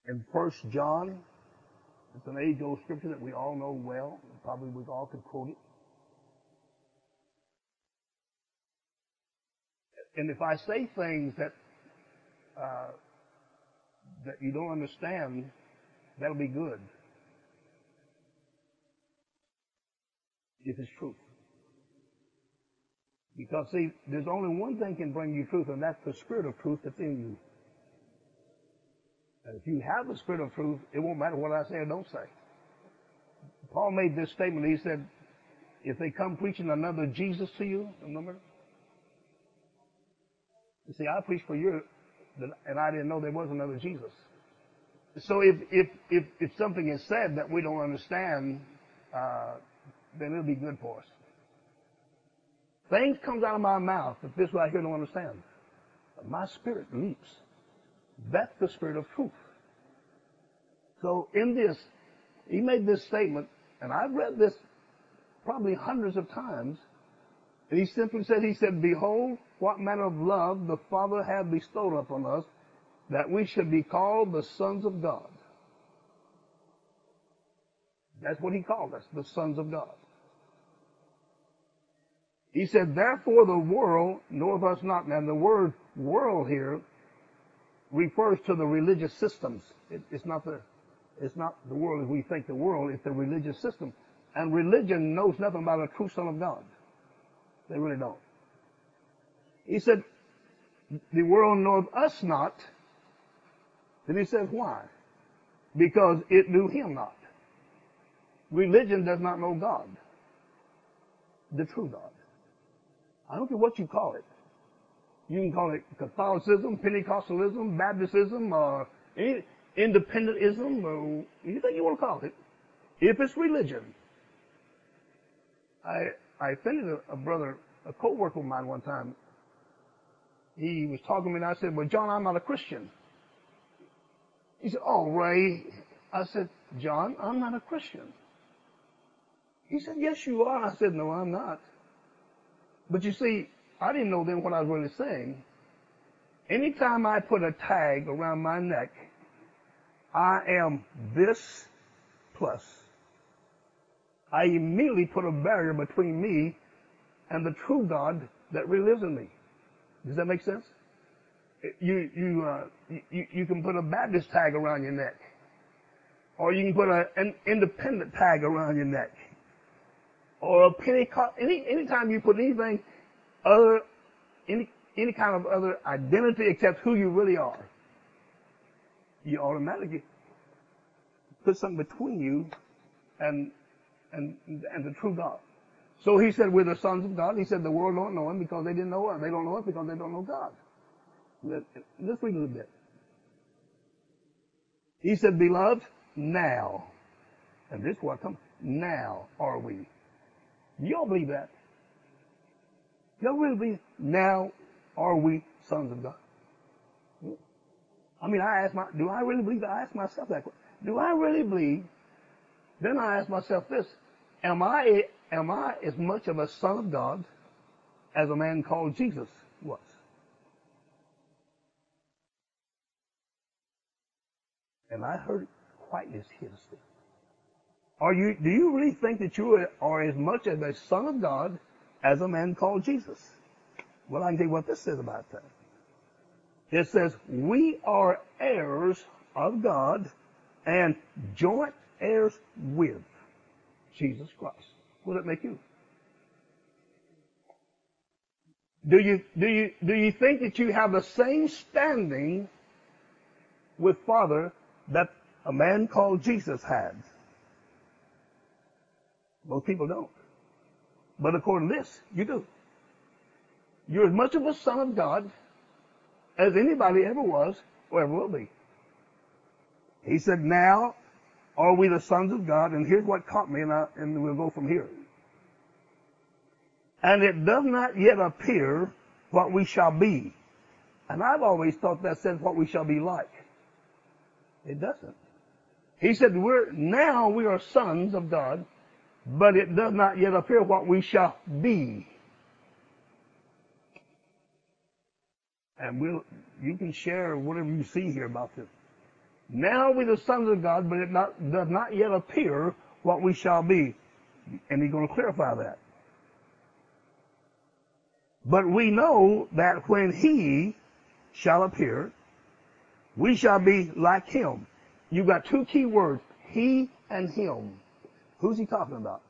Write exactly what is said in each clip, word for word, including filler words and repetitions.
in First John. It's an age-old scripture that we all know well. Probably we all could quote it. And if I say things that uh, that you don't understand, that'll be good. If it's truth. Because see, there's only one thing can bring you truth, and that's the spirit of truth that's in you. And if you have the spirit of truth, it won't matter what I say or don't say. Paul made this statement. He said, if they come preaching another Jesus to you, remember? You see, I preached for you, and I didn't know there was another Jesus. So if if if, if something is said that we don't understand, uh, then it'll be good for us. Things comes out of my mouth that this right here don't understand. But my spirit leaps. That's the spirit of truth. So in this, he made this statement, and I've read this probably hundreds of times, and he simply said, he said, behold, what manner of love the Father hath bestowed upon us, that we should be called the sons of God. That's what he called us, the sons of God. He said, therefore the world knoweth us not. Now the word world here refers to the religious systems. It, it's not the, it's not the world as we think the world, it's the religious system. And religion knows nothing about a true son of God. They really don't. He said, the world knoweth us not. Then he says, why? Because it knew him not. Religion does not know God, the true God. I don't care what you call it. You can call it Catholicism, Pentecostalism, Baptism, or any, independentism, or anything you want to call it. If it's religion. I I offended a, a brother, a co-worker of mine one time. He was talking to me and I said, well, John, I'm not a Christian. He said, oh, Ray. I said, John, I'm not a Christian. He said, yes, you are. I said, no, I'm not. But you see, I didn't know then what I was really saying. Anytime I put a tag around my neck, I am this plus. I immediately put a barrier between me and the true God that really lives in me. Does that make sense? You you uh, you, you can put a Baptist tag around your neck, or you can put a, an independent tag around your neck, or a Pentecost. Any anytime you put anything other any any kind of other identity except who you really are, you automatically put something between you and and and the true God. So he said, we're the sons of God. He said the world don't know him because they didn't know us. They don't know us because they don't know God. Let's read a little bit. He said, beloved, now, and this is what comes, now are we. Do y'all believe that? Y'all really believe, now are we sons of God? I mean, I ask my, do I really believe that? I ask myself that question. Do I really believe? Then I ask myself this, am I, am I as much of a son of God as a man called Jesus was? And I heard it quite as hideously. Are you, do you really think that you are as much of a son of God as a man called Jesus? Well, I can tell you what this says about that. It says, we are heirs of God and joint heirs with Jesus Christ. What does that make you? Do you, do you, do you think that you have the same standing with Father that a man called Jesus had? Most people don't. But according to this, you do. You're as much of a son of God as anybody ever was or ever will be. He said, now are we the sons of God? And here's what caught me, and, I, and we'll go from here. And it does not yet appear what we shall be. And I've always thought that said what we shall be like. It doesn't. He said, we're, now we are sons of God, but it does not yet appear what we shall be. And we'll, you can share whatever you see here about this. Now we the sons of God, but it not, does not yet appear what we shall be. And he's going to clarify that. But we know that when he shall appear, we shall be like him. You've got two key words, he and him. Who's he talking about?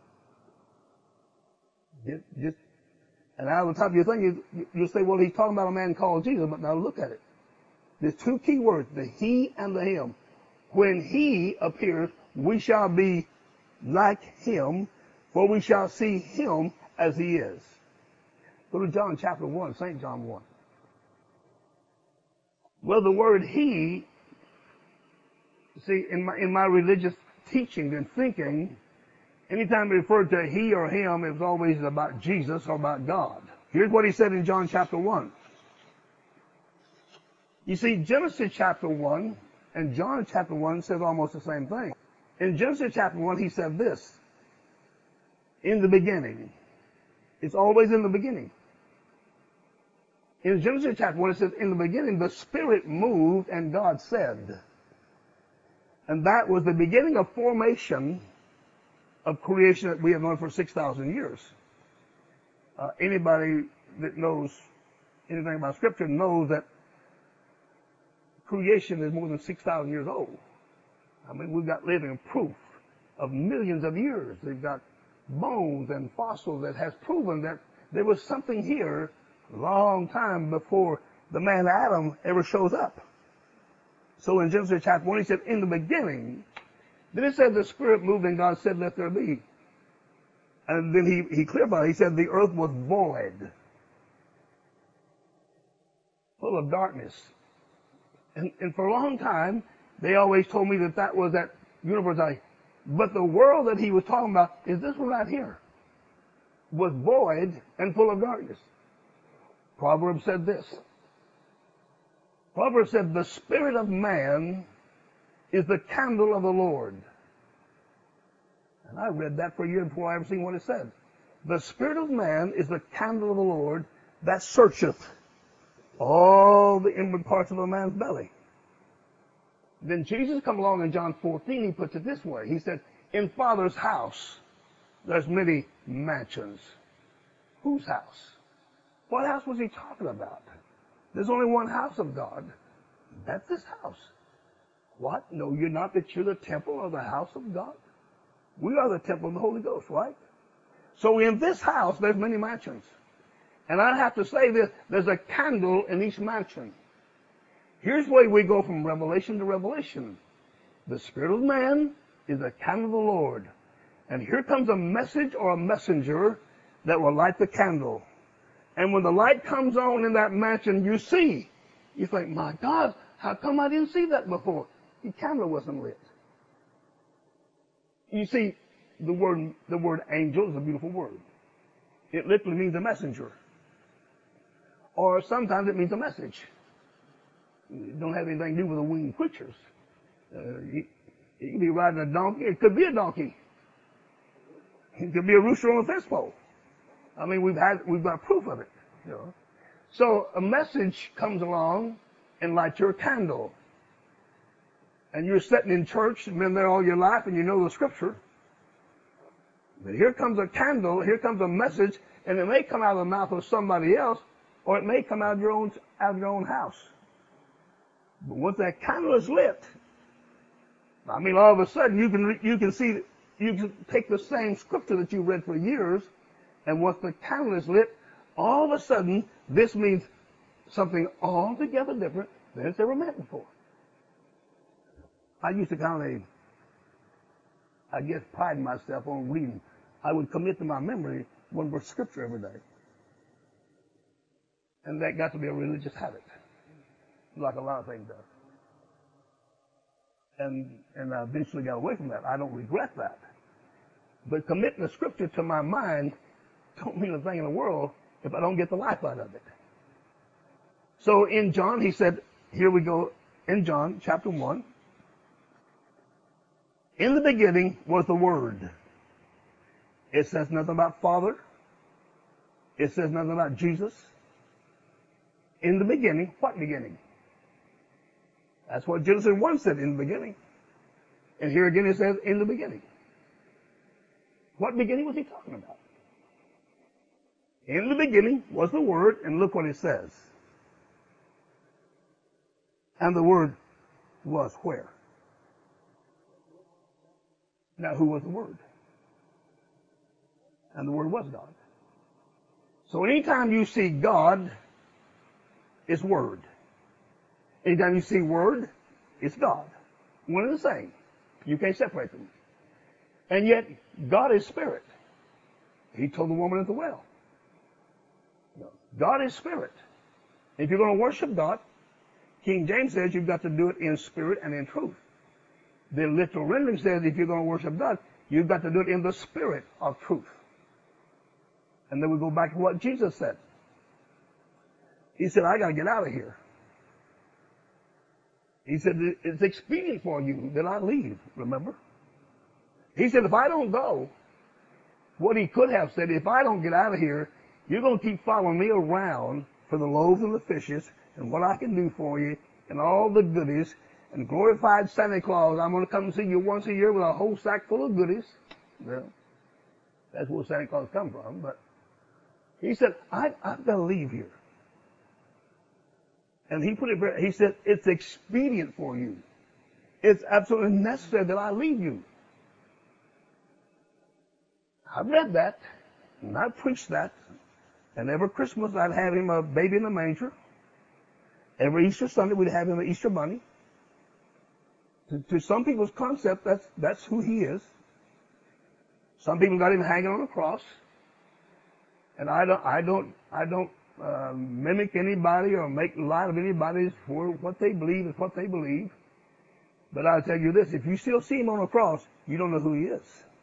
Just, just, and out of the top of your thing, you, you'll say, well, he's talking about a man called Jesus, but now look at it. There's two key words, the he and the him. When he appears, we shall be like him, for we shall see him as he is. Go to John chapter one, Saint John one. Well, the word he, see, in my, in my religious teaching and thinking, anytime it referred to he or him, it was always about Jesus or about God. Here's what he said in John chapter one. You see, Genesis chapter one and John chapter one says almost the same thing. In Genesis chapter one, he said this, in the beginning. It's always in the beginning. In Genesis chapter one, it says, in the beginning, the Spirit moved and God said. And that was the beginning of formation of creation that we have known for six thousand years. Uh, anybody that knows anything about Scripture knows that creation is more than six thousand years old. I mean, we've got living proof of millions of years. They've got bones and fossils that has proven that there was something here a long time before the man Adam ever shows up. So in Genesis chapter one, he said, in the beginning, then it said the Spirit moved and God said, let there be. And then he, he clarified, he said the earth was void, full of darkness. And, and for a long time, they always told me that that was that universe. I, but the world that he was talking about is this one right here, was void and full of darkness. Proverbs said this. Proverbs said, the spirit of man is the candle of the Lord. And I read that for a year before I ever seen what it said. The spirit of man is the candle of the Lord that searcheth all the inward parts of a man's belly. Then Jesus come along in John fourteen, he puts it this way. He said, in Father's house, there's many mansions. Whose house? What house was he talking about? There's only one house of God. That's this house. What? No, you're not that you're the temple of the house of God? We are the temple of the Holy Ghost, right? So in this house, there's many mansions. And I have to say this, there's a candle in each mansion. Here's where we go from revelation to revelation. The spirit of man is the candle of the Lord. And here comes a message or a messenger that will light the candle. And when the light comes on in that mansion, you see. You think, my God, how come I didn't see that before? The candle wasn't lit. You see, the word, the word angel is a beautiful word. It literally means a messenger. Or sometimes it means a message. It don't have anything to do with the winged creatures. Uh, you, you could be riding a donkey. It could be a donkey. It could be a rooster on a fence pole. I mean, we've had, we've got proof of it. You know. So a message comes along and lights your candle. And you're sitting in church and been there all your life and you know the Scripture. But here comes a candle, here comes a message, and it may come out of the mouth of somebody else, or it may come out of your own, out of your own house. But once that candle is lit, I mean, all of a sudden you can, you can see, you can take the same Scripture that you read for years, and once the candle is lit, all of a sudden, this means something altogether different than it's ever meant before. I used to kind of, I guess, pride myself on reading. I would commit to my memory one verse of Scripture every day. And that got to be a religious habit, like a lot of things does. And, and I eventually got away from that. I don't regret that. But committing the Scripture to my mind don't mean a thing in the world if I don't get the life out of it. So in John, he said, here we go, in John chapter one, in the beginning was the Word. It says nothing about Father. It says nothing about Jesus. In the beginning, what beginning? That's what Genesis one said in the beginning. And here again it says in the beginning. What beginning was he talking about? In the beginning was the Word, and look what it says. And the Word was where? Now, who was the Word? And the Word was God. So anytime you see God, it's Word. Anytime you see Word, it's God. One and the same. You can't separate them. And yet, God is Spirit. He told the woman at the well. God is Spirit. If you're going to worship God, King James says you've got to do it in spirit and in truth. The literal rendering says if you're going to worship God, you've got to do it in the spirit of truth. And then we go back to what Jesus said. He said, I got to get out of here. He said, it's expedient for you that I leave, remember? He said, if I don't go, what he could have said, if I don't get out of here, you're going to keep following me around for the loaves and the fishes and what I can do for you and all the goodies and glorified Santa Claus. I'm going to come and see you once a year with a whole sack full of goodies. Well, that's where Santa Claus come from. But he said, I, I've got to leave here. And he put it very, he said, it's expedient for you. It's absolutely necessary that I leave you. I read that, and I preached that, and every Christmas I'd have him a baby in a manger. Every Easter Sunday we'd have him an Easter bunny. To, to some people's concept, that's that's who he is. Some people got him hanging on a cross, and I don't I don't I don't uh, mimic anybody or make light of anybody for what they believe is what they believe. But I'll tell you this: if you still see him on a cross, you don't know who he is.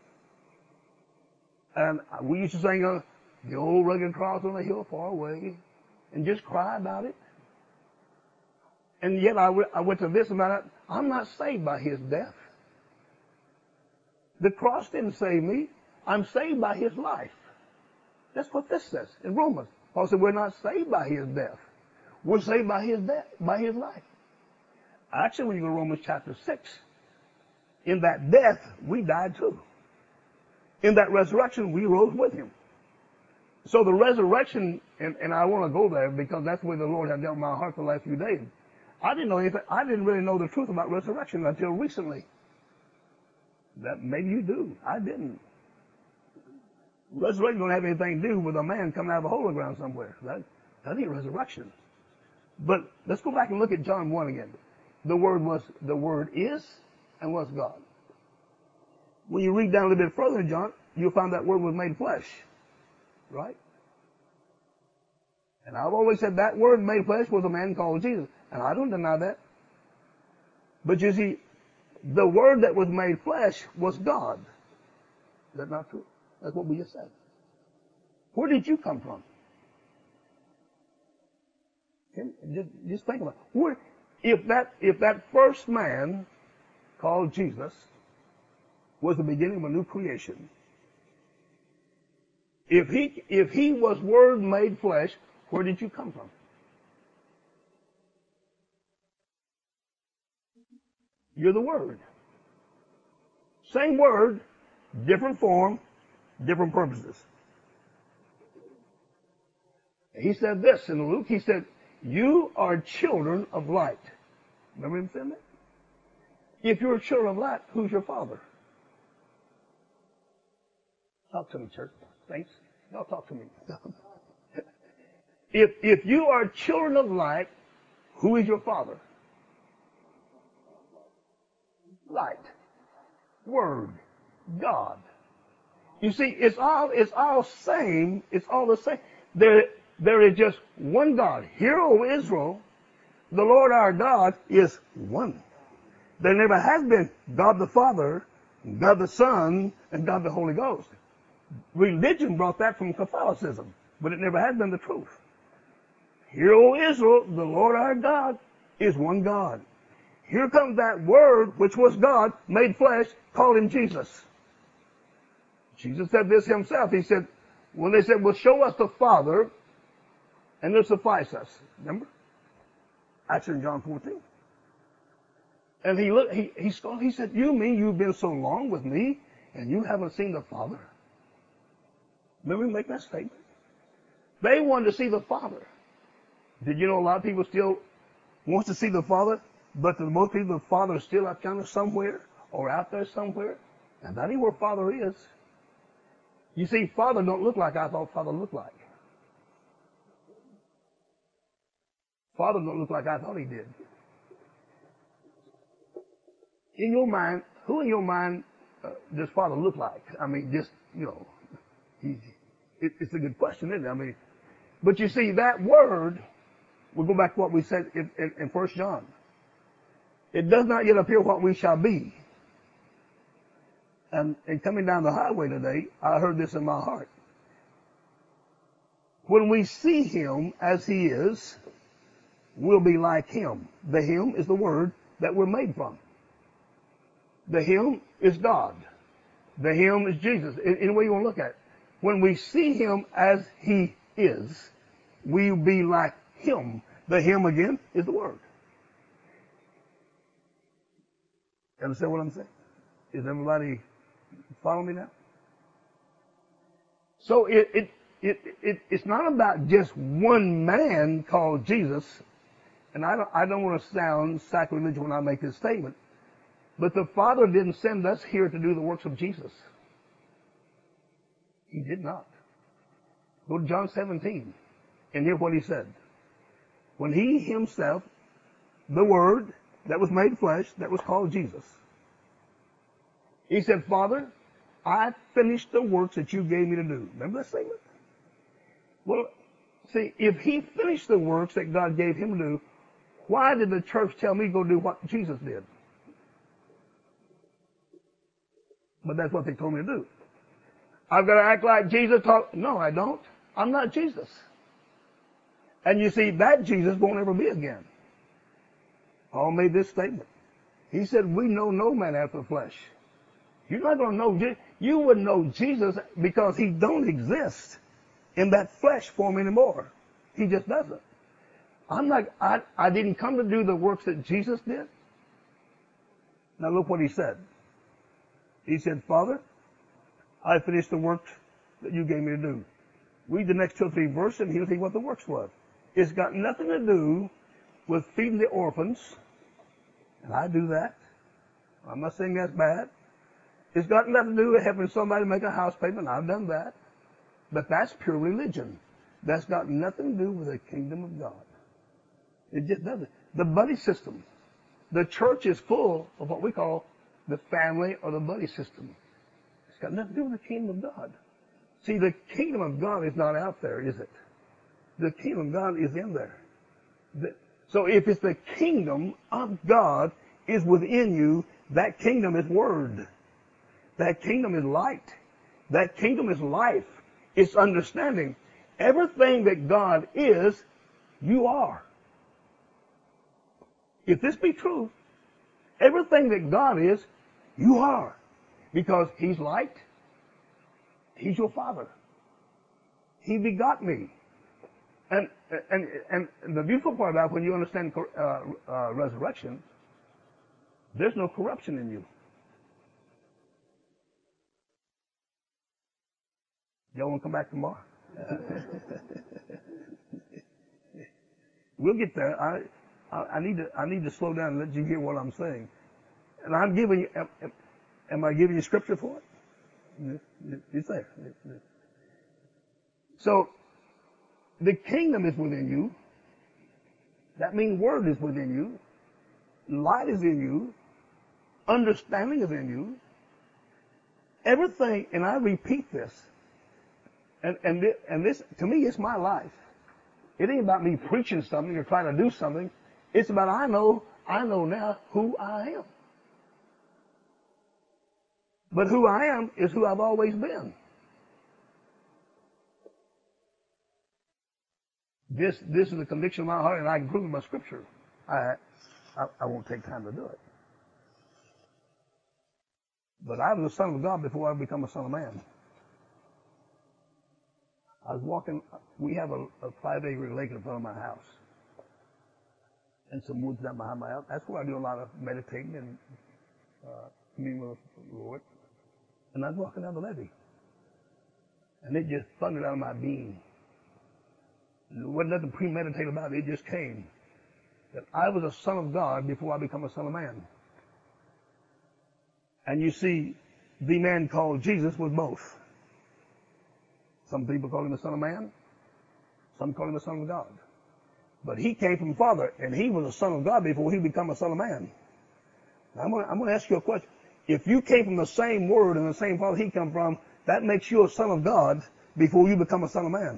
And we used to sing uh, the old rugged cross on the hill far away and just cry about it. And yet I, w- I went to this about it. I'm not saved by his death. The cross didn't save me. I'm saved by his life. That's what this says in Romans. Paul said we're not saved by his death. We're saved by his death, by his life. Actually, when you go to Romans chapter six, in that death, we died too. In that resurrection, we rose with him. So the resurrection, and, and I want to go there because that's where the Lord had dealt in my heart the last few days. I didn't know anything. I didn't really know the truth about resurrection until recently. That maybe you do. I didn't. Resurrection don't have anything to do with a man coming out of a hole in the ground somewhere. That, that ain't resurrection. But let's go back and look at John one again. The word was, the word is and was God. When you read down a little bit further in John, you'll find that word was made flesh. Right? And I've always said that word made flesh was a man called Jesus. And I don't deny that. But you see, the word that was made flesh was God. Is that not true? That's what we just said. Where did you come from? Just, just think about it. Where, if that, if that first man called Jesus was the beginning of a new creation, if he, if he was word made flesh, where did you come from? You're the word. Same word, different form, different purposes. He said this in Luke, he said, you are children of light. Remember him saying that? If you're children of light, who's your father? Talk to me, church. Thanks. Y'all talk to me. if, if you are children of light, who is your father? Light. Word. God. You see, it's all, it's all same. It's all the same. There, there is just one God. Hear, O Israel, the Lord our God is one. There never has been God the Father, God the Son, and God the Holy Ghost. Religion brought that from Catholicism, but it never has been the truth. Hear, O Israel, the Lord our God is one God. Here comes that word, which was God, made flesh, called him Jesus. Jesus said this himself. He said, when they said, well, show us the Father, and it'll suffice us. Remember? Actually in John fourteen. And he looked, he, he scolded, he said, you mean you've been so long with me and you haven't seen the Father? Remember me make that statement? They wanted to see the Father. Did you know a lot of people still want to see the Father, but to most people the Father is still out kind of somewhere or out there somewhere? And that ain't where Father is. You see, Father don't look like I thought Father looked like. Father don't look like I thought he did. In your mind, who in your mind uh, does Father look like? I mean, just, you know, he, it, it's a good question, isn't it? I mean, but you see, that word, we'll go back to what we said in, in, in First John. It does not yet appear what we shall be. And, and coming down the highway today, I heard this in my heart. When we see him as he is, we'll be like him. The him is the word that we're made from. The him is God. The him is Jesus. Any way you want to look at it. When we see him as he is, we'll be like him. The him again is the word. You understand what I'm saying? Is everybody following me now? So it, it, it, it, it's not about just one man called Jesus. And I don't, I don't want to sound sacrilegious when I make this statement. But the Father didn't send us here to do the works of Jesus. He did not. Go to John seventeen and hear what he said. When he himself, the Word that was made flesh, that was called Jesus, he said, Father, I finished the works that you gave me to do. Remember that statement? Well, see, if he finished the works that God gave him to do, why did the church tell me to go do what Jesus did? But that's what they told me to do. I've got to act like Jesus talk. No, I don't. I'm not Jesus. And you see, that Jesus won't ever be again. Paul made this statement. He said, we know no man after the flesh. You're not going to know, you wouldn't know Jesus because he don't exist in that flesh form anymore. He just doesn't. I'm not, I, I didn't come to do the works that Jesus did. Now look what he said. He said, Father, I finished the works that you gave me to do. Read the next two or three verses and he'll see what the works was. It's got nothing to do with feeding the orphans. And I do that. I'm not saying that's bad. It's got nothing to do with helping somebody make a house payment. I've done that. But that's pure religion. That's got nothing to do with the kingdom of God. It just doesn't. The buddy system. The church is full of what we call the family or the buddy system. It's got nothing to do with the kingdom of God. See, the kingdom of God is not out there, is it? The kingdom of God is in there. The, so if it's the kingdom of God is within you, that kingdom is word. That kingdom is light. That kingdom is life. It's understanding. Everything that God is, you are. If this be true, everything that God is, you are. Because he's light. He's your Father. He begot me. And, and, and the beautiful part about when you understand uh, uh, resurrection, there's no corruption in you. Y'all want to come back tomorrow? We'll get there. I, I, I need to, I need to slow down and let you hear what I'm saying. And I'm giving you, am, am I giving you scripture for it? It's there. So, the kingdom is within you. That means word is within you. Light is in you. Understanding is in you. Everything, and I repeat this, and, and, this, and this, to me, it's my life. It ain't about me preaching something or trying to do something. It's about I know, I know now who I am. But who I am is who I've always been. This, this is the conviction of my heart, and I can prove it by Scripture. I, I, I won't take time to do it. But I was a son of God before I become a son of man. I was walking, we have a, a five acre lake in front of my house. and some woods down behind my house. That's where I do a lot of meditating and uh, communing with the Lord. And I was walking down the levee, and it just thundered out of my being. There wasn't nothing premeditated about it. It just came that I was a son of God before I become a son of man. And you see, the man called Jesus was both. Some people call him the son of man. Some call him the son of God. But he came from Father, and he was a son of God before he became a son of man. Now, I'm going I'm to ask you a question. If you came from the same word and the same Father he come from, that makes you a son of God before you become a son of man.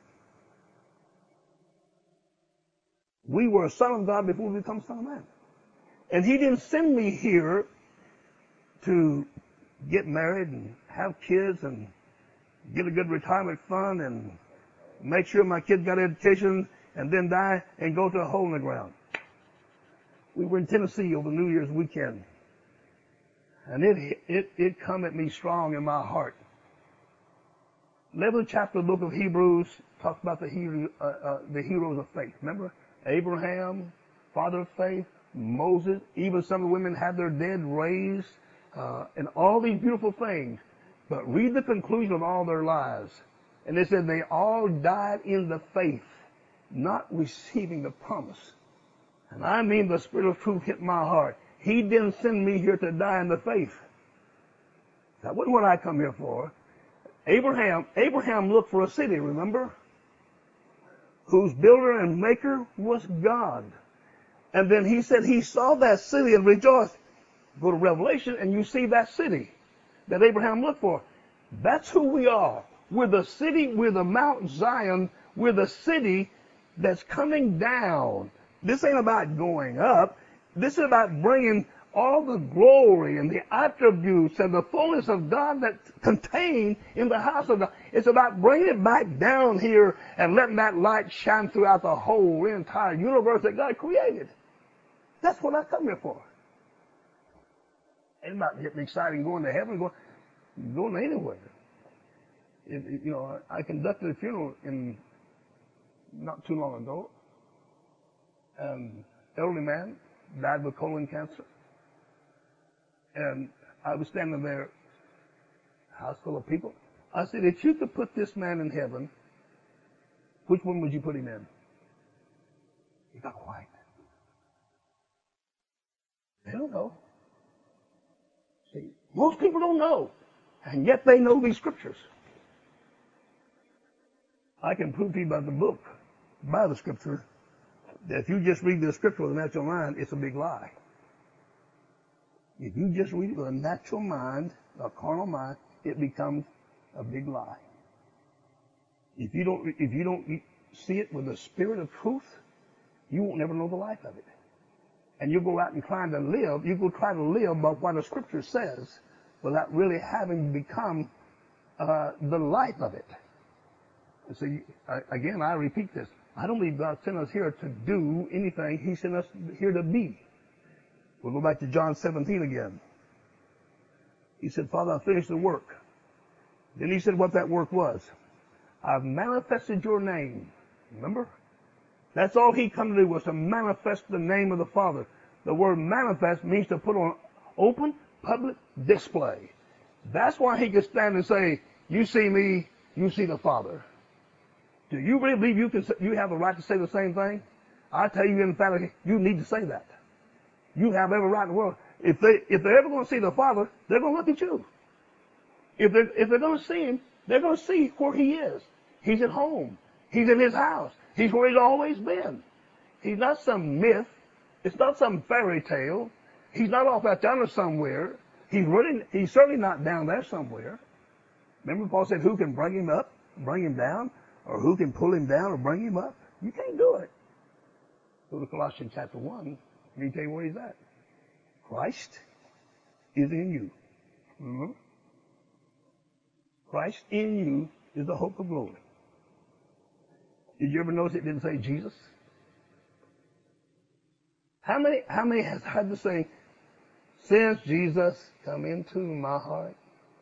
We were a son of God before we become a son of man. And he didn't send me here to get married and have kids and get a good retirement fund and make sure my kids got education and then die and go to a hole in the ground. We were in Tennessee over New Year's weekend, and it it it come at me strong in my heart. eleventh chapter of the book of Hebrews talks about the hero, uh, uh, the heroes of faith. Remember Abraham, father of faith, Moses, even some of the women had their dead raised, uh, and all these beautiful things. But read the conclusion of all their lives. And it said they all died in the faith, not receiving the promise. And I mean the Spirit of truth hit my heart. He didn't send me here to die in the faith. That wasn't what I come here for. Abraham, Abraham looked for a city, remember? Whose builder and maker was God. And then he said he saw that city and rejoiced. Go to Revelation and you see that city that Abraham looked for. That's who we are. We're the city, we're the Mount Zion, we're the city that's coming down. This ain't about going up. This is about bringing all the glory and the attributes and the fullness of God that's contained in the house of God. It's about bringing it back down here and letting that light shine throughout the whole entire universe that God created. That's what I come here for. It's about getting excited going to heaven, going, going anywhere. It, it, you know, I conducted a funeral in not too long ago. An elderly man died with colon cancer. And I was standing there, house full of people. I said, if you could put this man in heaven, which one would you put him in? He got quiet. They don't know. See, most people don't know, and yet they know these scriptures. I can prove to you by the book, by the scripture, that if you just read the scripture with a natural mind, it's a big lie. If you just read it with a natural mind, a carnal mind, it becomes a big lie. If you don't, if you don't see it with the spirit of truth, you won't never know the life of it. And you go out and try to live, you go try to live by what the scripture says without really having become uh, the life of it. And so, you, I, again, I repeat this. I don't believe God sent us here to do anything. He sent us here to be. We'll go back to John seventeen again. He said, Father, I finished the work. Then he said what that work was. I've manifested your name. Remember? That's all he come to do was to manifest the name of the Father. The word manifest means to put on open public display. That's why he could stand and say, you see me, you see the Father. Do you really believe you can? You have a right to say the same thing? I tell you emphatically, you need to say that. You have every right in the world. If they if they're ever going to see the Father, they're going to look at you. If they're if they're going to see him, they're going to see where he is. He's at home. He's in his house. He's where he's always been. He's not some myth. It's not some fairy tale. He's not off out yonder somewhere. He's really he's certainly not down there somewhere. Remember Paul said, who can bring him up, bring him down? Or who can pull him down or bring him up? You can't do it. Go to Colossians chapter one. Let me tell you where he's at. Christ is in you. Remember? Christ in you is the hope of glory. Did you ever notice it didn't say Jesus? How many, how many has had to say, since Jesus come into my heart?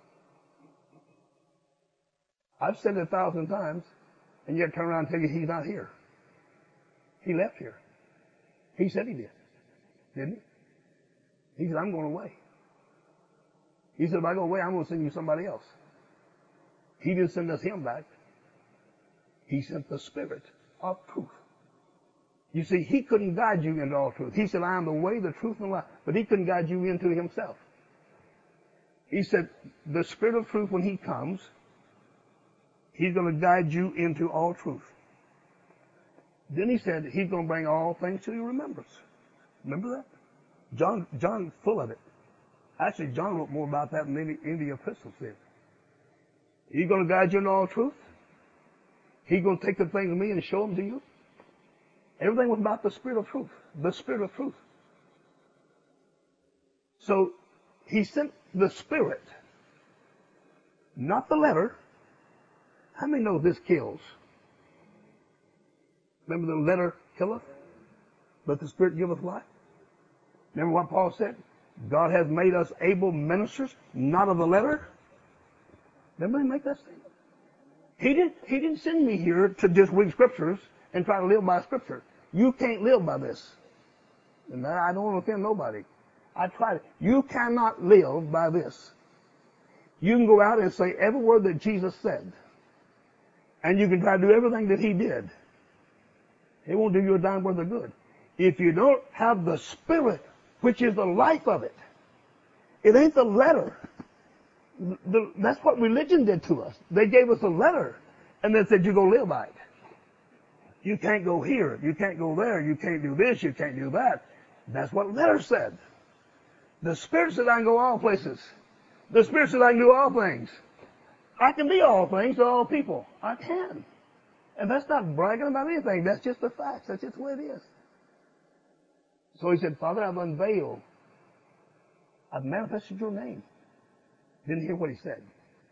I've said it a thousand times. And yet turn around and tell you he's not here. He left here. He said he did, didn't he? He said, I'm going away. He said, if I go away, I'm going to send you somebody else. He didn't send us him back. He sent the Spirit of truth. You see, he couldn't guide you into all truth. He said, I am the way, the truth, and the life. But he couldn't guide you into himself. He said, the Spirit of truth, when he comes, he's going to guide you into all truth. Then he said, he's going to bring all things to your remembrance. Remember that? John, John's full of it. Actually, John wrote more about that than any, any of the epistles did. He's going to guide you into all truth. He's going to take the things of me and show them to you. Everything was about the Spirit of truth. The Spirit of truth. So, he sent the Spirit, not the letter. How many know this kills? Remember the letter killeth, but the Spirit giveth life? Remember what Paul said? God has made us able ministers, not of the letter. Remember he make that statement? He didn't, he didn't send me here to just read scriptures and try to live by scripture. You can't live by this. And I don't want to offend nobody. I tried it. You cannot live by this. You can go out and say every word that Jesus said. And you can try to do everything that he did. It won't do you a dime worth of good. If you don't have the Spirit, which is the life of it, it ain't the letter. The, that's what religion did to us. They gave us a letter and then said, you go live by it. You can't go here. You can't go there. You can't do this. You can't do that. That's what the letter said. The Spirit said I can go all places. The Spirit said I can do all things. I can be all things to all people. I can. And that's not bragging about anything. That's just the facts. That's just the way it is. So he said, Father, I've unveiled. I've manifested your name. Didn't hear what he said.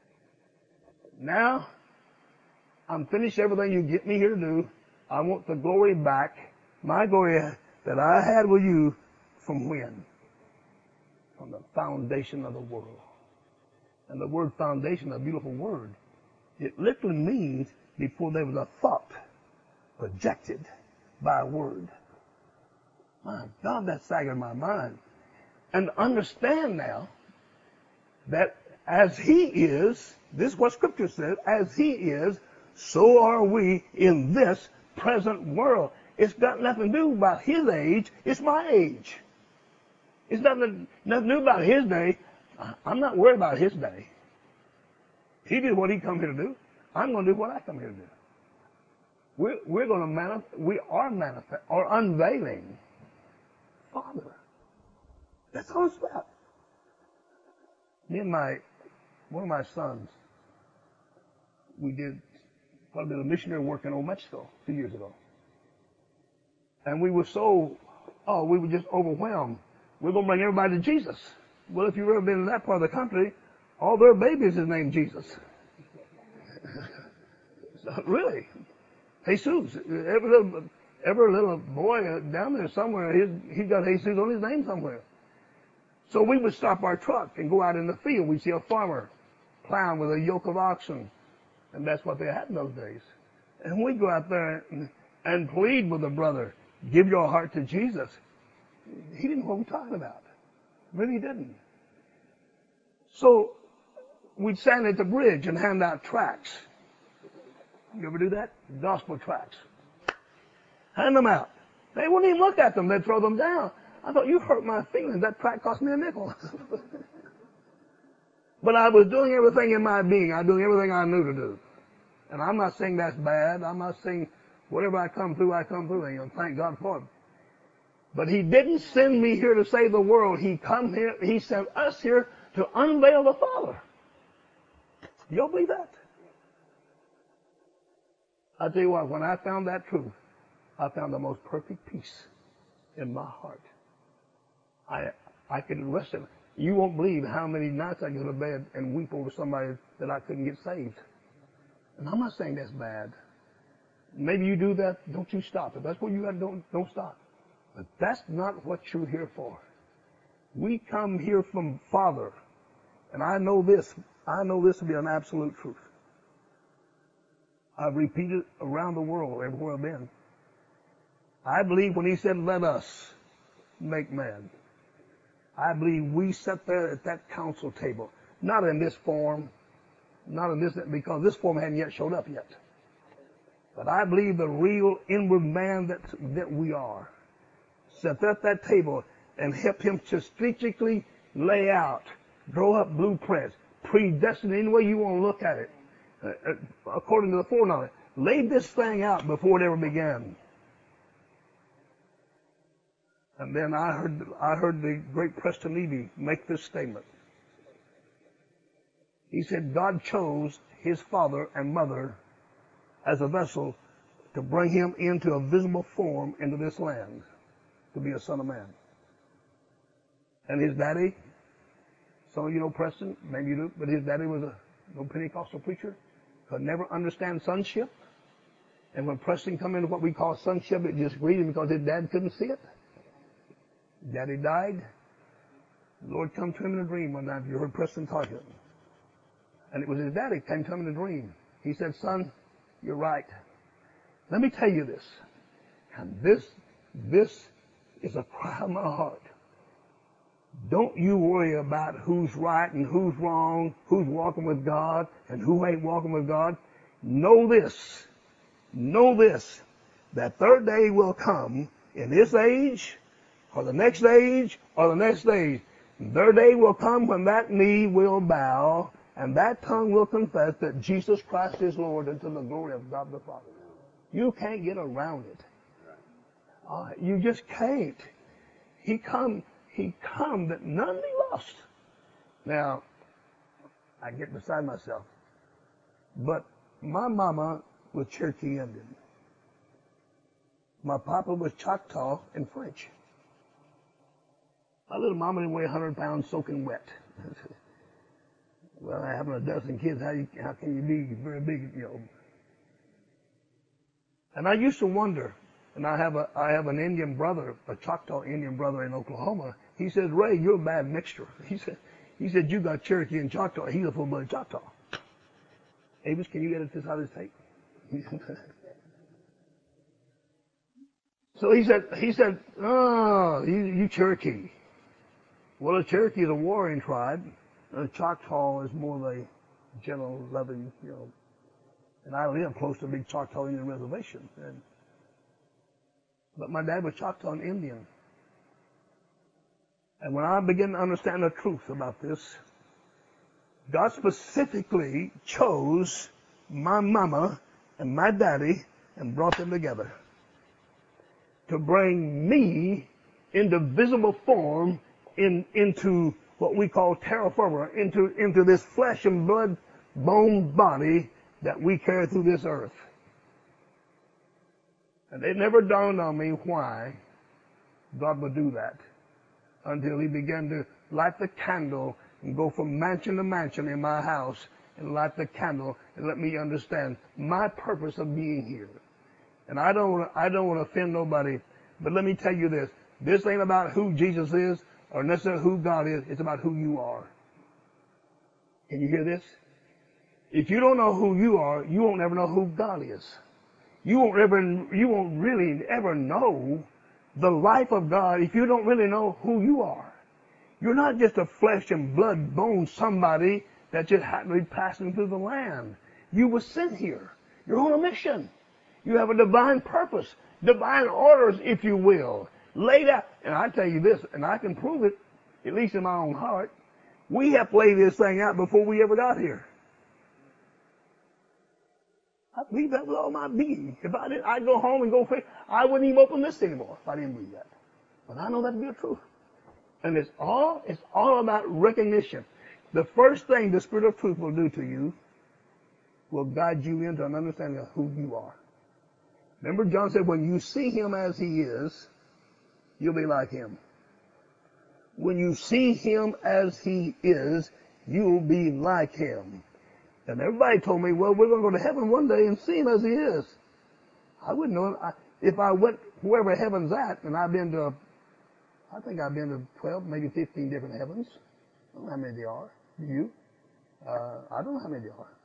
Now, I'm finished everything you get me here to do. I want the glory back. My glory that I had with you from when? From the foundation of the world. And the word foundation, a beautiful word. It literally means before there was a thought projected by a word. My God, that's staggering my mind. And understand now that as he is, this is what Scripture says, as he is, so are we in this present world. It's got nothing to do about his age, it's my age. It's nothing, nothing to do about his day. I'm not worried about his day. He did what he come here to do. I'm going to do what I come here to do. We're, we're going to manifest, we are manifest, or unveiling Father. That's all it's about. Me and my, one of my sons, we did quite a bit of missionary work in Old Mexico two years ago. And we were so, oh, we were just overwhelmed. We're going to bring everybody to Jesus. Well, if you've ever been in that part of the country, all their babies is named Jesus. So, really. Jesus. Every little, every little boy down there somewhere, his, he's got Jesus on his name somewhere. So we would stop our truck and go out in the field. We'd see a farmer plowing with a yoke of oxen. And that's what they had in those days. And we'd go out there and, and plead with the brother, give your heart to Jesus. He didn't know what we're talking about. Really didn't. So we'd stand at the bridge and hand out tracts. You ever do that? Gospel tracts. Hand them out. They wouldn't even look at them. They'd throw them down. I thought, you hurt my feelings. That tract cost me a nickel. But I was doing everything in my being. I was doing everything I knew to do. And I'm not saying that's bad. I'm not saying whatever I come through, I come through. And thank God for it. But he didn't send me here to save the world. He come here, he sent us here to unveil the Father. Do y'all believe that? I tell you what, when I found that truth, I found the most perfect peace in my heart. I I could rest in it. You won't believe how many nights I go to bed and weep over somebody that I couldn't get saved. And I'm not saying that's bad. Maybe you do that, don't you stop. If that's what you got, don't don't stop. But that's not what you're here for. We come here from Father. And I know this. I know this to be an absolute truth. I've repeated around the world everywhere I've been. I believe when he said, let us make man, I believe we sat there at that council table, not in this form, not in this, because this form hadn't yet showed up yet. But I believe the real inward man that, that we are sat at that table and helped him to strategically lay out, draw up blueprints, predestined any way you want to look at it, uh, according to the foreknowledge. Laid this thing out before it ever began. And then I heard, I heard the great Preston Levy make this statement. He said, God chose his father and mother as a vessel to bring him into a visible form into this land, to be a son of man. And his daddy, some of you know Preston, maybe you do, but his daddy was a no Pentecostal preacher, could never understand sonship. And when Preston come into what we call sonship, it just grieved him because his dad couldn't see it. Daddy died. The Lord come to him in a dream one night. You heard Preston talking. And it was his daddy came to him in a dream. He said, son, you're right. Let me tell you this. And this, this is a cry of my heart. Don't you worry about who's right and who's wrong, who's walking with God and who ain't walking with God. Know this. Know this. That third day will come in this age, or the next age, or the next age. Their day will come when that knee will bow, and that tongue will confess that Jesus Christ is Lord unto the glory of God the Father. You can't get around it. Uh, you just can't. He come, he come that none be lost. Now, I get beside myself. But my mama was Cherokee Indian. My papa was Choctaw and French. My little mama didn't weigh one hundred pounds soaking wet. Well, having a dozen kids, how, you, how can you be very big, you know? And I used to wonder, and I have a I have an Indian brother, a Choctaw Indian brother in Oklahoma. He says, Ray, you're a bad mixture. He said, he said, you got Cherokee and Choctaw. He's a full-blooded Choctaw. Avis, can you edit this out of this tape? So he said, he said, oh, you, you Cherokee. Well, a Cherokee is a warring tribe. A Choctaw is more of a gentle, loving, you know. And I live close to a big Choctaw Indian reservation. And, but my dad was Choctaw and Indian. And when I began to understand the truth about this, God specifically chose my mama and my daddy and brought them together to bring me into visible form in, into what we call terra firma, into, into this flesh and blood bone body that we carry through this earth. And it never dawned on me why God would do that until he began to light the candle and go from mansion to mansion in my house and light the candle and let me understand my purpose of being here. And I don't, I don't want to offend nobody, but let me tell you this. This ain't about who Jesus is or necessarily who God is. It's about who you are. Can you hear this? If you don't know who you are, you won't ever know who God is. You won't ever, you won't really ever know the life of God if you don't really know who you are. You're not just a flesh and blood bone somebody that just happened to be passing through the land. You were sent here. You're on a mission. You have a divine purpose, divine orders, if you will, laid out. And I tell you this, and I can prove it, at least in my own heart. We have laid this thing out before we ever got here. I believe that with all my being. If I didn't, I'd go home and go pray. I wouldn't even open this anymore if I didn't believe that. But I know that to be the truth. And it's all, it's all about recognition. The first thing the Spirit of truth will do to you will guide you into an understanding of who you are. Remember, John said, when you see him as he is, you'll be like him. When you see him as he is, you'll be like him. And everybody told me, well, we're going to go to heaven one day and see him as he is. I wouldn't know. I, if I went wherever heaven's at, and I've been to, I think I've been to twelve, maybe fifteen different heavens. I don't know how many there are. Do you? Uh, I don't know how many there are.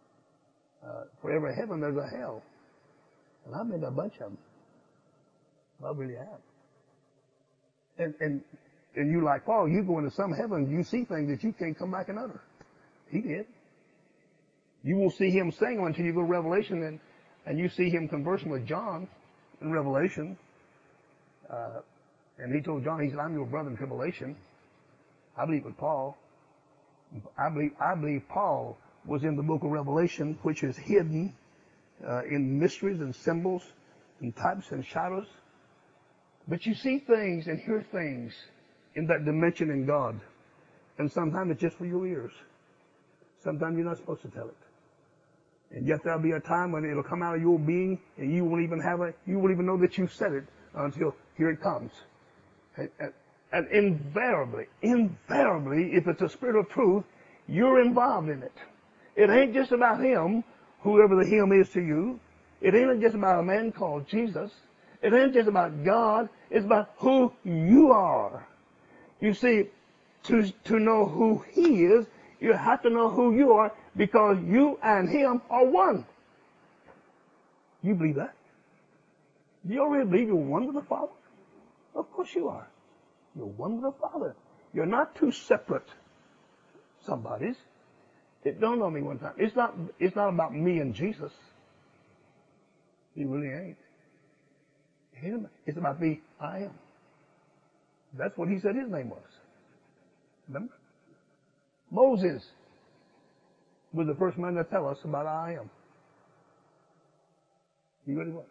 Uh, for every heaven, there's a hell. And I've been to a bunch of them. I really have. And, and, and you like Paul, you go into some heaven, you see things that you can't come back and utter. He did. You won't see him saying until you go to Revelation and, and you see him conversing with John in Revelation. Uh, and he told John, he said, I'm your brother in tribulation. I believe with Paul. I believe, I believe Paul was in the book of Revelation, which is hidden uh, in mysteries and symbols and types and shadows. But you see things and hear things in that dimension in God. And sometimes it's just for your ears. Sometimes you're not supposed to tell it. And yet there'll be a time when it'll come out of your being and you won't even have a, you won't even know that you said it until here it comes. And, and, and invariably, invariably, if it's a spirit of truth, you're involved in it. It ain't just about him, whoever the him is to you. It ain't just about a man called Jesus. It ain't just about God. It's about who you are. You see, to, to know who he is, you have to know who you are because you and him are one. You believe that? Do you already believe you're one with the Father? Of course you are. You're one with the Father. You're not two separate somebodies. It dawned on me one time. It's not, it's not about me and Jesus. He really ain't. Him. It's about me. I am. That's what he said his name was. Remember? Moses was the first man to tell us about I am. He really was.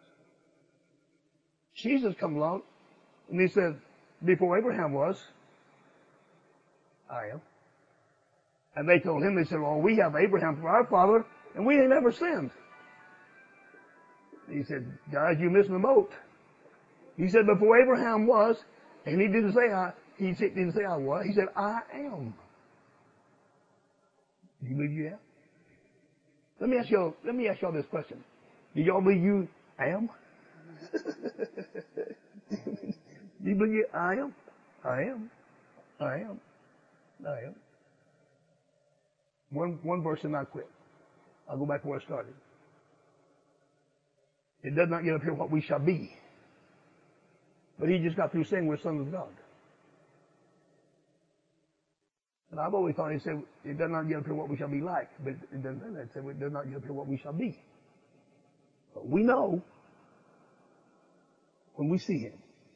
Jesus come along and he said, before Abraham was, I am. And they told him, they said, well, we have Abraham for our father and we ain't never sinned. He said, guys, you're missing the boat. He said, before Abraham was, and he didn't say I, he didn't say I was, he said, I am. Do you believe you am? Let me ask y'all, let me ask y'all this question. Do y'all believe you am? Do you believe you I am? I am. I am. I am. One, one verse and not quit. I'll go back to where I started. It does not get up here what we shall be. But he just got through saying we're sons of God. And I've always thought he said, it does not get up here what we shall be like. But it doesn't say that. It said, it does not get up here what we shall be. But we know when we see him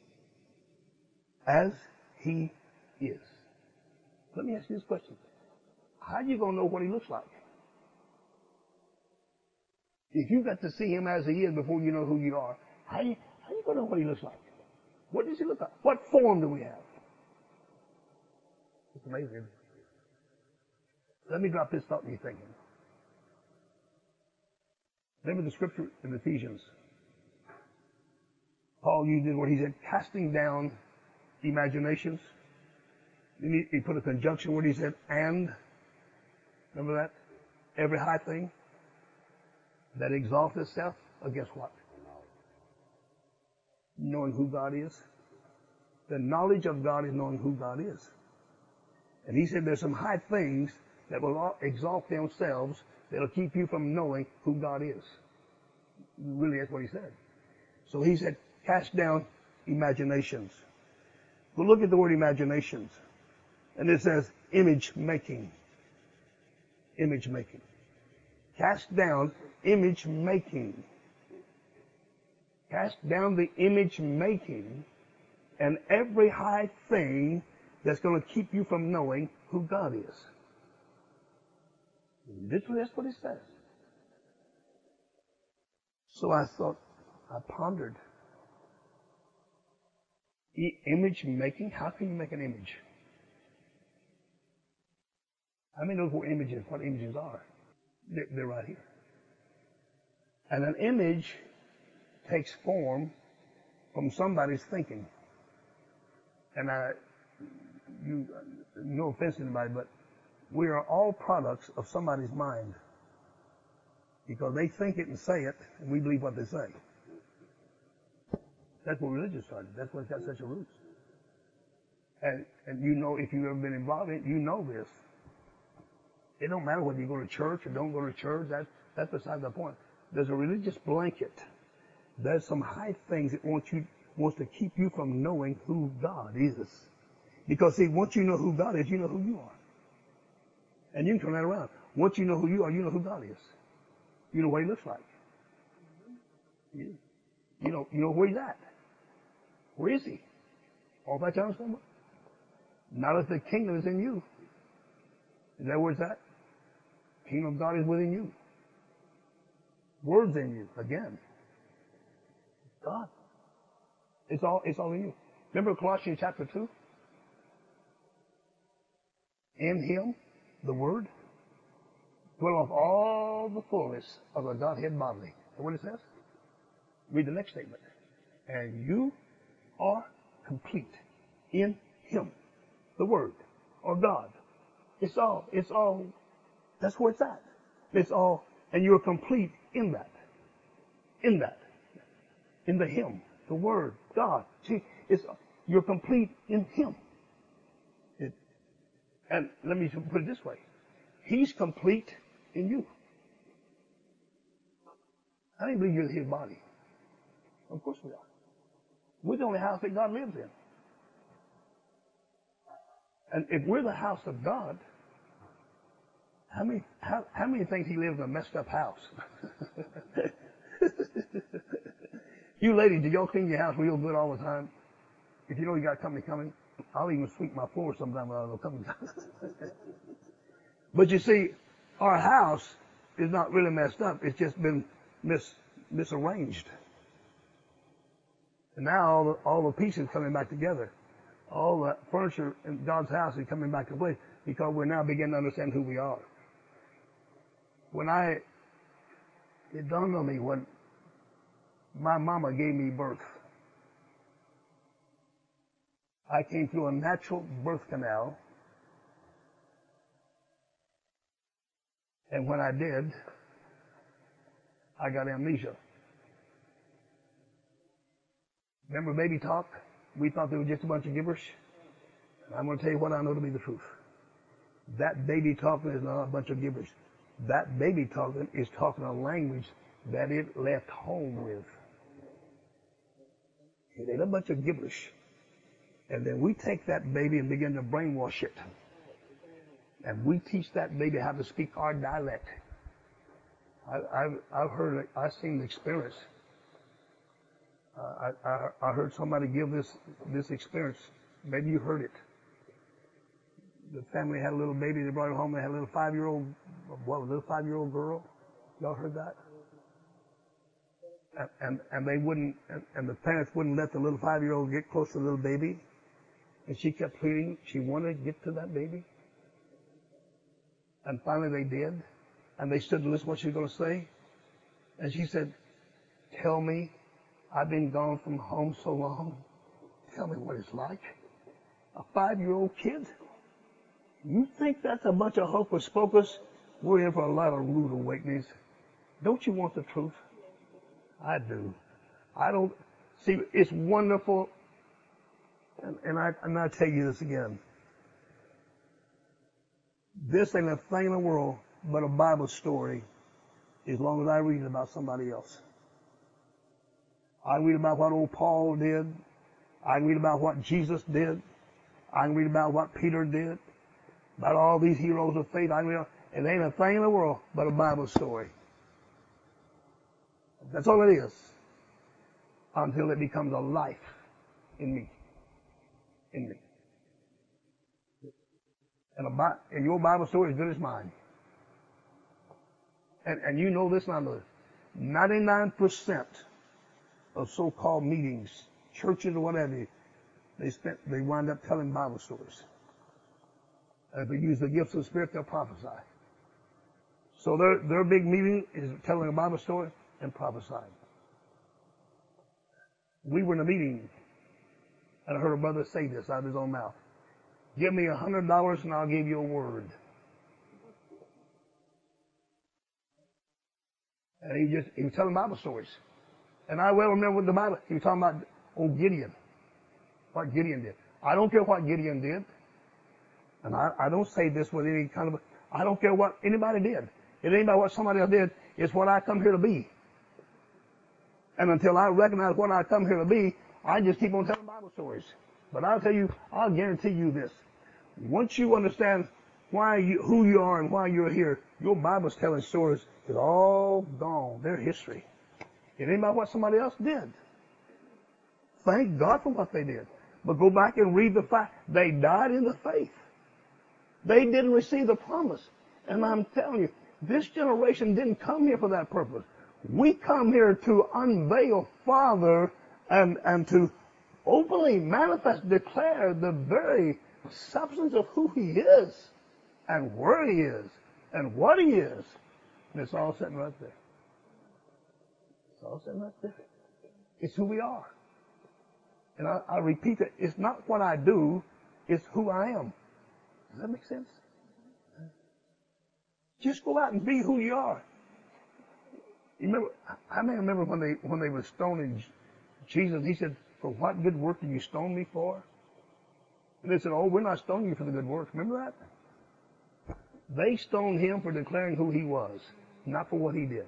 as he is. Let me ask you this question. How are you going to know what he looks like? If you got to see him as he is before you know who you are, how are you, how are you going to know what he looks like? What does he look like? What form do we have? It's amazing. Let me drop this thought in your thinking. Remember the scripture in Ephesians. Paul used it where he said, casting down imaginations. He, he put a conjunction where he said, and. Remember that? Every high thing that exalts itself against what? Knowing who God is. The knowledge of God is knowing who God is. And he said there's some high things that will exalt themselves that'll keep you from knowing who God is. Really, that's what he said. So he said, cast down imaginations. But look at the word imaginations. And it says image making. Image making. Cast down image making. Cast down the image making and every high thing that's going to keep you from knowing who God is. Literally, that's what it says. So I thought, I pondered. E- image making? How can you make an image? How many know what images, what images are? They're, they're right here. And an image takes form from somebody's thinking. And I, you, no offense to anybody, but we are all products of somebody's mind. Because they think it and say it, and we believe what they say. That's where religion started. That's where it's got such a roots. And, and you know, if you've ever been involved in it, you know this. It don't matter whether you go to church or don't go to church. That, that's beside the point. There's a religious blanket. There's some high things that want you, wants to keep you from knowing who God is. Because see, once you know who God is, you know who you are. And you can turn that around. Once you know who you are, you know who God is. You know what he looks like. You, you know, you know where he's at. Where is he? All that time somewhere? Now that the kingdom is in you. Is that where it's at? Kingdom of God is within you. Words in you. Again. God. It's all, it's all in you. Remember Colossians chapter two? In him, the Word, dwelleth all the fullness of the Godhead bodily. Is that what it says? Read the next statement. And you are complete in him, the Word, or God. It's all, it's all, that's where it's at. It's all, and you're complete in that. In that. In the him, the Word, God. See, it's, you're complete in him. It, and let me put it this way. He's complete in you. I didn't believe you're his body. Of course we are. We're the only house that God lives in. And if we're the house of God, how many, how, how many think he lives in a messed up house? You ladies, do y'all clean your house real good all the time? If you know you got company coming, I'll even sweep my floor sometime when I know company coming. But you see, our house is not really messed up. It's just been mis, misarranged. And now all the, all the pieces coming back together. All the furniture in God's house is coming back to place because we're now beginning to understand who we are. When I, it dawned on me when my mama gave me birth. I came through a natural birth canal. And when I did, I got amnesia. Remember baby talk? We thought they were just a bunch of gibberish. I'm going to tell you what I know to be the truth. That baby talking is not a bunch of gibberish. That baby talking is talking a language that it left home with. It ain't a bunch of gibberish. And then we take that baby and begin to brainwash it. And we teach that baby how to speak our dialect. I, I've, I've heard it, I've seen the experience. Uh, I, I, I heard somebody give this, this experience. Maybe you heard it. The family had a little baby, they brought it home, they had a little five-year-old, what, a little five-year-old girl? Y'all heard that? And, and, and they wouldn't, and, and the parents wouldn't let the little five-year-old get close to the little baby. And she kept pleading, she wanted to get to that baby. And finally they did. And they stood to listen to what she was going to say. And she said, tell me, I've been gone from home so long. Tell me what it's like. A five-year-old kid? You think that's a bunch of hocus pocus? We're in for a lot of rude awakenings. Don't you want the truth? I do. I don't, see, it's wonderful. And, and I, and I tell you this again. This ain't a thing in the world but a Bible story as long as I read about somebody else. I read about what old Paul did. I read about what Jesus did. I read about what Peter did. About all these heroes of faith. I read, it ain't a thing in the world but a Bible story. That's all it is. Until it becomes a life in me. In me. And, a, and your Bible story is as good as mine. And, and you know this, and I know this. ninety-nine percent of so-called meetings, churches or whatever, they spent, they wind up telling Bible stories. And if they use the gifts of the Spirit, they'll prophesy. So their, their big meeting is telling a Bible story and prophesying. We were in a meeting, and I heard a brother say this out of his own mouth. Give me a hundred dollars and I'll give you a word. And he just, he was telling Bible stories. And I well remember what the Bible, he was talking about old Gideon. What Gideon did. I don't care what Gideon did. And I, I don't say this with any kind of, I don't care what anybody did. It ain't about what somebody else did. It's what I come here to be. And until I recognize what I come here to be, I just keep on telling Bible stories. But I'll tell you, I'll guarantee you this. Once you understand why you, who you are and why you're here, your Bible's telling stories is all gone. They're history. It ain't about what somebody else did. Thank God for what they did. But go back and read the fact. They died in the faith. They didn't receive the promise. And I'm telling you, this generation didn't come here for that purpose. We come here to unveil Father and, and to openly manifest, declare the very substance of who He is and where He is and what He is. And it's all sitting right there. It's all sitting right there. It's who we are. And I, I repeat that, it's not what I do, it's who I am. Does that make sense? Just go out and be who you are. You remember, I may remember when they when they were stoning Jesus, He said, "For what good work did you stone me for?" And they said, "Oh, we're not stoning you for the good work." Remember that? They stoned Him for declaring who He was, not for what He did.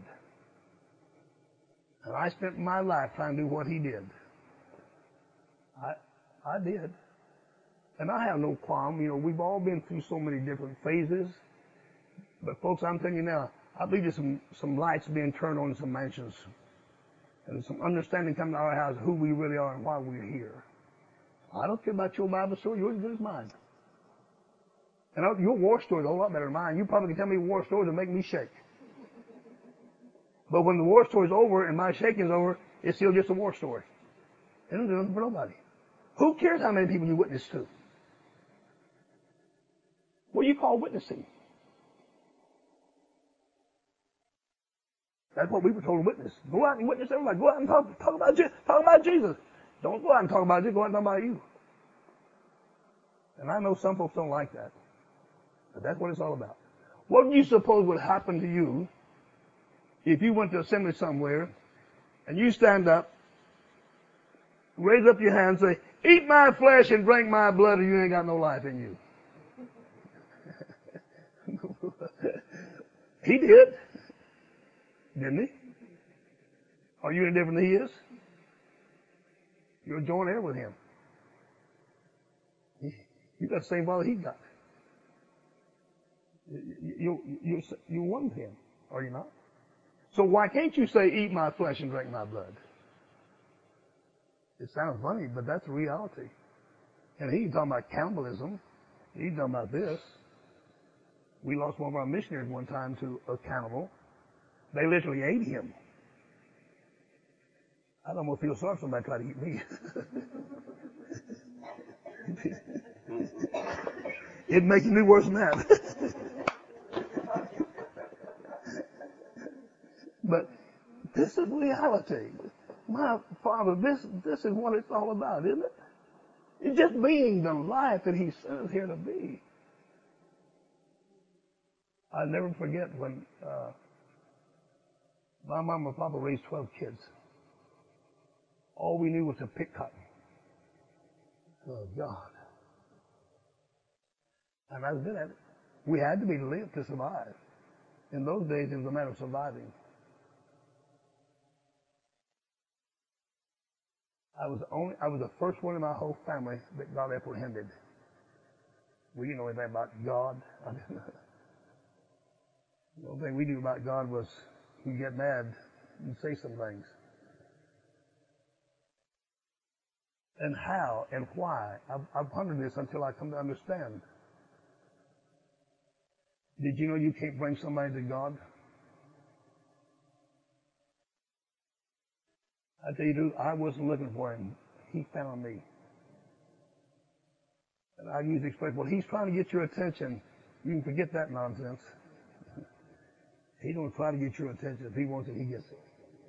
And I spent my life trying to do what He did. I I did. And I have no qualm. You know, we've all been through so many different phases. But folks, I'm telling you now, I believe there's some, some lights being turned on in some mansions. And some understanding coming to our house who we really are and why we're here. I don't care about your Bible story. Yours is as good as mine. And I, your war story is a whole lot better than mine. You probably can tell me war stories that make me shake. But when the war story's over and my shaking's over, it's still just a war story. It doesn't do nothing for nobody. Who cares how many people you witness to? What do you call witnessing? That's what we were told to witness. Go out and witness everybody. Go out and talk, talk about talk about Jesus. Don't go out and talk about Jesus. Go out and talk about you. And I know some folks don't like that. But that's what it's all about. What do you suppose would happen to you if you went to assembly somewhere and you stand up, raise up your hand and say, "Eat my flesh and drink my blood, or you ain't got no life in you"? He did. Didn't he? Are you any different than He is? You're joint heir with Him. You got the same Father He got. You, you, you, you're one with Him, are you not? So why can't you say, "Eat my flesh and drink my blood"? It sounds funny, but that's the reality. And he ain't talking about cannibalism. He's talking about this. We lost one of our missionaries one time to a cannibal. They literally ate him. I'd almost feel sorry for somebody trying to eat me. It'd make it worse than that. But this is reality. My Father, this this is what it's all about, isn't it? It's just being the life that He sent us here to be. I'll never forget when uh, my mom and papa raised twelve kids. All we knew was to pick cotton. Oh, God. And I was good at it. We had to be to live to survive. In those days, it was a matter of surviving. I was only, I was the first one in my whole family that got apprehended. We didn't know anything about God. The only thing we knew about God was He'd get mad and say some things. And how and why? I've, I've pondered this until I come to understand. Did you know you can't bring somebody to God? I tell you, dude, I wasn't looking for Him. He found me. And I use the expression, well, He's trying to get your attention. You can forget that nonsense. He don't try to get your attention. If He wants it, He gets it.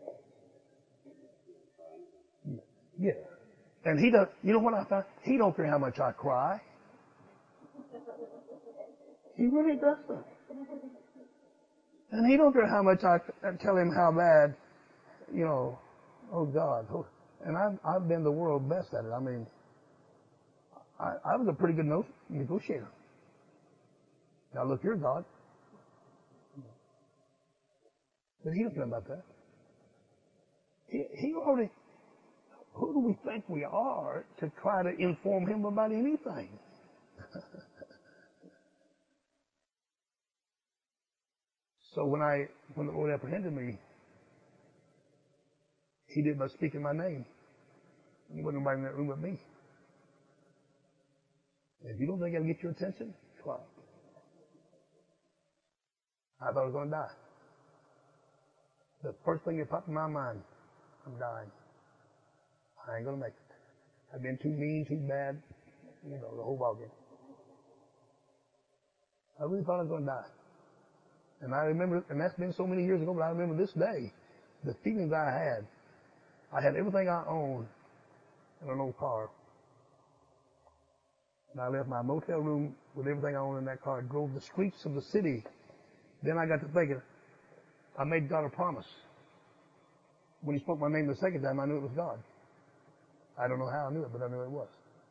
Yeah. And He does, you know what I found? He don't care how much I cry. He really doesn't. And He don't care how much I tell Him how bad, you know, oh God. And I've, I've been the world's best at it. I mean, I, I was a pretty good no- negotiator. Now look, you're God. But He don't care about that. He, he already, Who do we think we are to try to inform him about anything? So when I, when the Lord apprehended me, he did but speak in my name. There wasn't nobody in that room but me. If you don't think it'll get your attention, try it. I thought I was going to die. The first thing that popped in my mind, I'm dying. I ain't going to make it. I've been too mean, too bad, you know, the whole ballgame. I really thought I was going to die. And I remember, and that's been so many years ago, but I remember this day, the feelings I had. I had everything I owned in an old car. And I left my motel room with everything I owned in that car, drove the streets of the city. Then I got to thinking, I made God a promise. When he spoke my name the second time, I knew it was God. I don't know how I knew it, but I knew it was.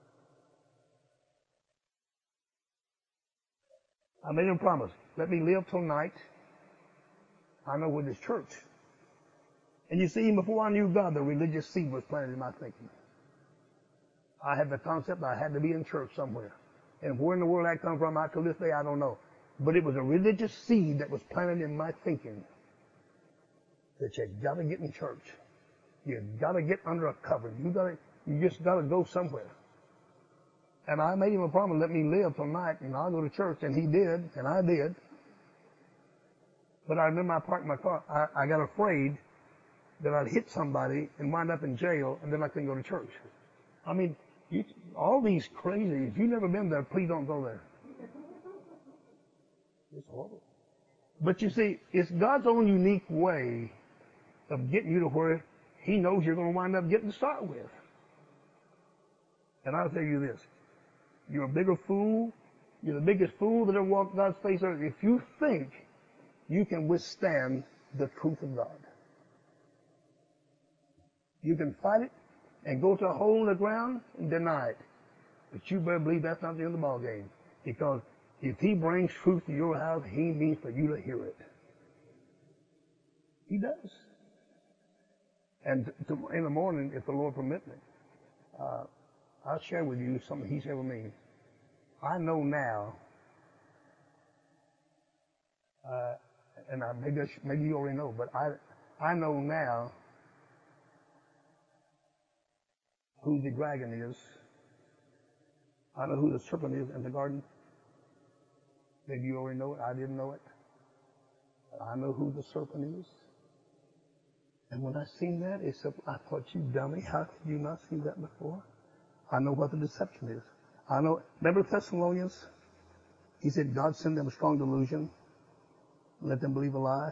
I made him a promise. Let me live till night. I know where this church. And you see, before I knew God, the religious seed was planted in my thinking. I had the concept I had to be in church somewhere. And where in the world that come from, I, till this day, I don't know. But it was a religious seed that was planted in my thinking. That you got to get in church. You got to get under a cover. You got to, you just got to go somewhere. And I made him a promise, let me live till night, and I'll go to church. And he did, and I did. But I remember I parked my car. I, I got afraid that I'd hit somebody and wind up in jail, and then I couldn't go to church. I mean, you, all these crazy, if you've never been there, please don't go there. It's horrible. But you see, it's God's own unique way of getting you to where he knows you're going to wind up getting to start with. And I'll tell you this. You're a bigger fool. You're the biggest fool that ever walked God's face earth if you think you can withstand the truth of God. You can fight it and go to a hole in the ground and deny it. But you better believe that's not the end of the ball game. Because if he brings truth to your house, he means for you to hear it. He does. And to, in the morning, if the Lord permit me, uh, I'll share with you something he said with me. I know now, uh, and I, maybe, I should, maybe you already know, but I, I know now who the dragon is. I know who the serpent is in the garden. Maybe you already know it. I didn't know it. But I know who the serpent is. And when I seen that, it said, I thought, you dummy, how could you not see that before? I know what the deception is. I know, remember Thessalonians? He said, God sent them a strong delusion. Let them believe a lie.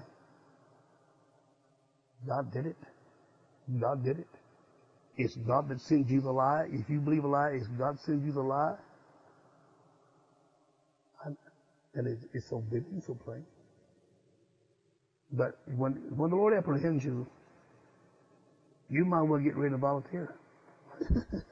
God did it. God did it. It's God that sends you the lie. If you believe a lie, it's God sends you the lie. And it's, it's so big and so plain. But when, when the Lord apprehends you, you might well get ready to volunteer.